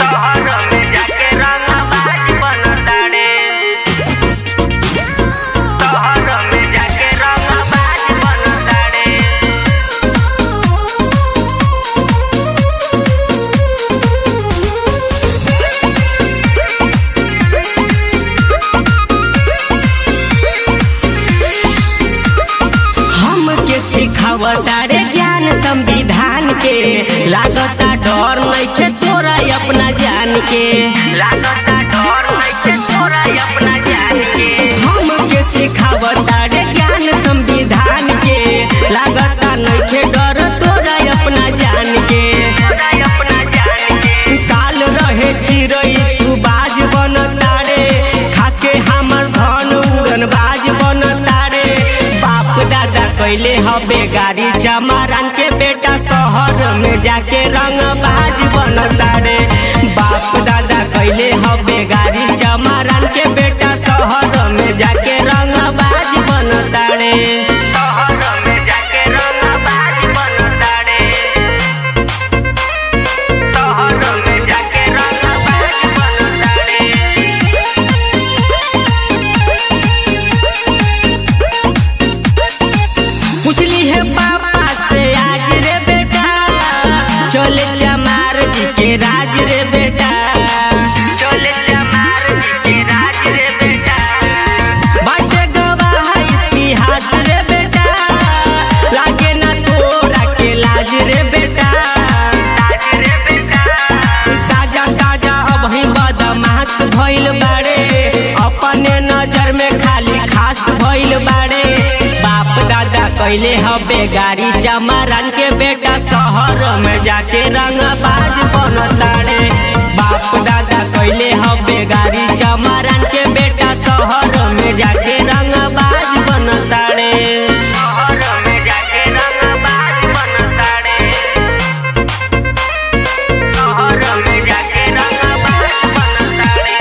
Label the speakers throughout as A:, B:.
A: सिखावतारे ज्ञान संविधान के लागता डर नइखे तोरा अपना जान के लागता डर नइखे तोरा अपना जान के हमके सिखावतारे ज्ञान संविधान के लागता नइखे डर तोरा अपना जान के काल रहे चिरई तू बाज बनतारे खाके हमर धन उड़न बाज बनतारे बाप दादा कैले हबे गाड़ी चमारन के बेटा शहर में जाके रंग बाज बनतारे बाप दादा कैले हबे गाड़ी चमारन के बेटा शहर में जाके रंग बाज बनतारे शहर में जाके रंग बाज बनतारे शहर में जाके रंग बाज बनतारे पूछली है पापा से आज रे बेटा चले चमार जी के राज रे बेटा चले चमार जी के राज रे बेटा बाटे गवाह इतिहास रे बेटा लागे ना तोरा के लाज रे बेटा लाज रे बेटा ताजा ताजा अब ही बदमाश भइल बाड़े अपने नजर में खाली खास भइल बाड़े बाप दादा कैले हबे गाड़ी चमारन के बेटा शहर में जाके रंग बाज बनतारे बाप दादा कैले हबे गाड़ी चमारन के बेटा शहर में जाके रंग बाज बनतारे शहर में जाके रंग बाज बनतारे शहर में जाके रंग बाज बनतारे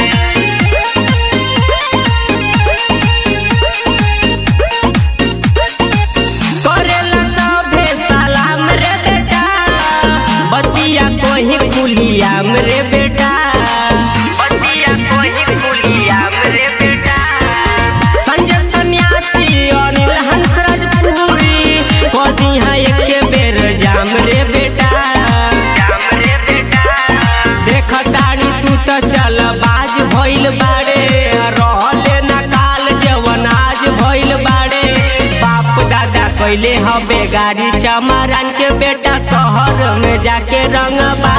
A: करेला सभे सलाम रे बेटा बतिया कोही कुलियाम रे बेटा बतिया कोही कुलियाम रे बेटा संजय सन्यासी अनिल हंसराजपुरी कदी है एके बेर जाम रे बेटा जाम रे बेटा देखतानी तू तो चल बाज भइल बाड़े रहले ना काल जवन आज भइल बाड़े बाप दादा कैले हबे गाड़ी चमारन के बेटा शहर में जाके रंग